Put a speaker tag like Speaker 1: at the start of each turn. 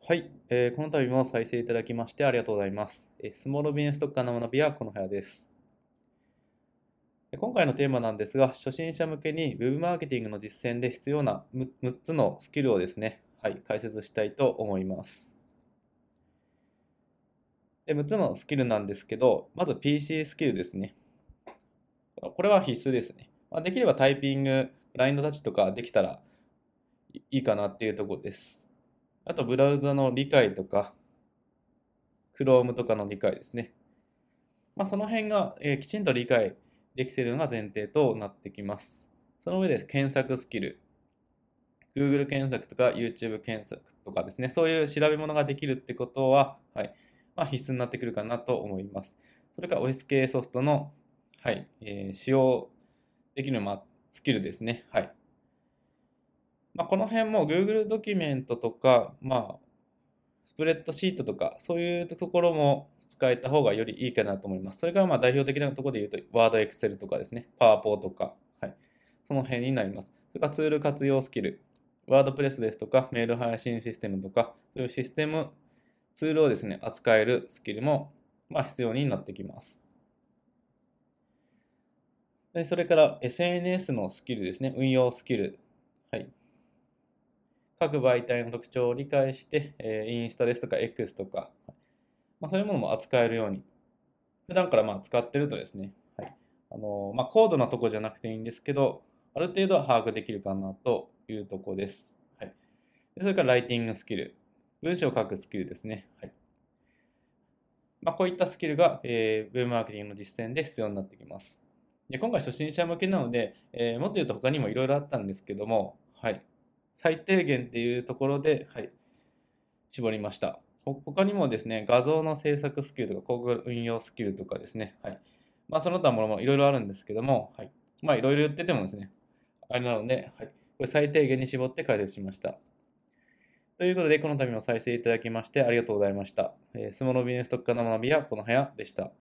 Speaker 1: はい、この度も再生いただきましてありがとうございます。スモールビジネス特化の学びはこの部屋です。今回のテーマなんですが、初心者向けに Web マーケティングの実践で必要な6つのスキルをですね、はい、解説したいと思います。で、6つのスキルなんですけど、まず PC スキルですね。これは必須ですね。できればタイピング、ブラインドタッチとかできたらいいかなっていうところです。あと、ブラウザの理解とか、Chrome とかの理解ですね。その辺が、きちんと理解できているのが前提となってきます。その上で検索スキル、Google 検索とか YouTube 検索とかですね、そういう調べ物ができるってことは、はい、必須になってくるかなと思います。それから OS 系ソフトの、はい、使用できる、スキルですね。はい。この辺も Google ドキュメントとか、スプレッドシートとか、そういうところも使えた方がよりいいかなと思います。それから代表的なところで言うと、Word、Excel とかですね、PowerPoint とか、はい、その辺になります。それからツール活用スキル、WordPress ですとか、メール配信システムとか、そういうシステム、ツールをですね、扱えるスキルも、必要になってきます。で、それから SNS のスキルですね、運用スキル。はい。各媒体の特徴を理解して、インスタですとか X とか、そういうものも扱えるように、普段から使ってるとですね、はい、高度なとこじゃなくていいんですけど、ある程度は把握できるかなというところです。はい、でそれからライティングスキル、文章を書くスキルですね。はい、こういったスキルが、ウェブマーケティングの実践で必要になってきます。で今回初心者向けなので、もっと言うと他にもいろいろあったんですけども、はい、最低限っていうところで、はい、絞りました。他にもですね、画像の制作スキルとか、広告運用スキルとかですね、はい。その他ものもいろいろあるんですけども、はい。いろいろ言っててもですね、あれなので、はい。これ最低限に絞って解説しました。ということで、この度も再生いただきましてありがとうございました。スモールビジネス特化の学びはこの部屋でした。